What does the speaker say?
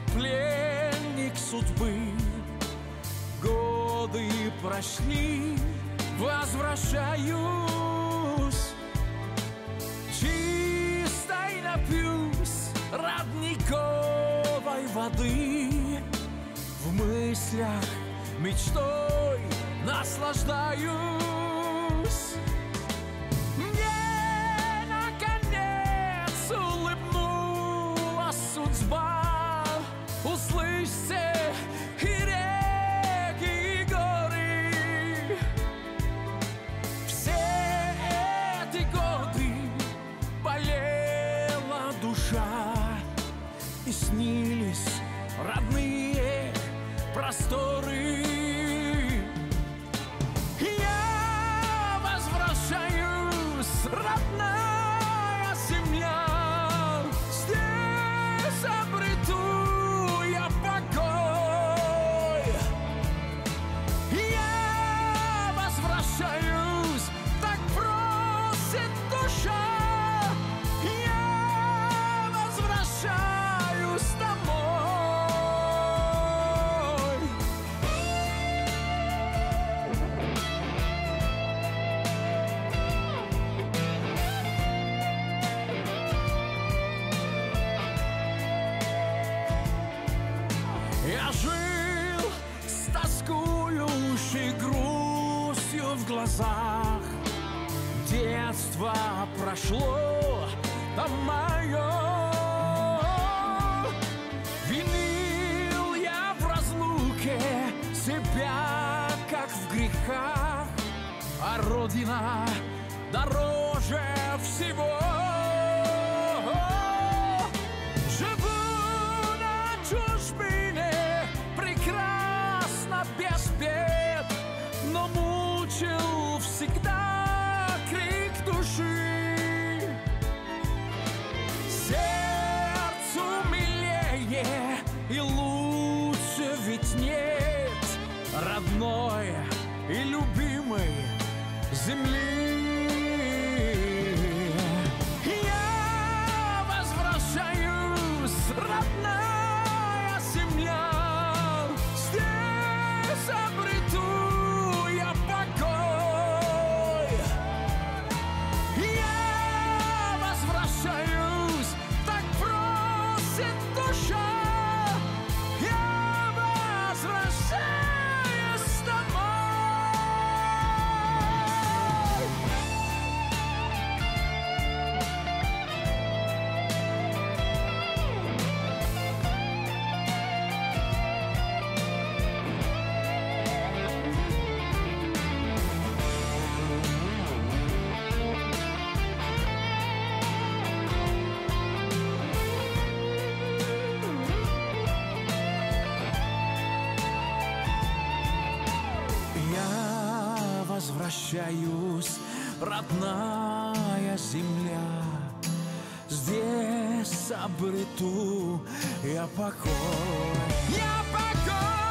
пленник судьбы. Годы прошли, возвращаюсь, чистой напьюсь родниковой воды. В мыслях мечтой наслаждаюсь. Мне наконец улыбнулась судьба. Услышьте и реки, и горы. Все эти годы болела душа, и снились родные просторы. Я возвращаюсь, родная земля. Здесь обрету я покой. Я возвращаюсь, так просит душа. Я возвращаюсь домой. Я жил с тоскующей грустью в глазах. Детство прошло там мое. Винил я в разлуке себя, как в грехах, а Родина дороже всего. Без бед, но мучил всегда крик души. Сердцу милее и лучше ведь нет родной и любимой земли. Я возвращаюсь, родная земля. Обрету я покой. Я возвращаюсь, так просит душа. Я возвращаюсь домой. Возвращаюсь, родная земля. Здесь обрету я покой. Я покой.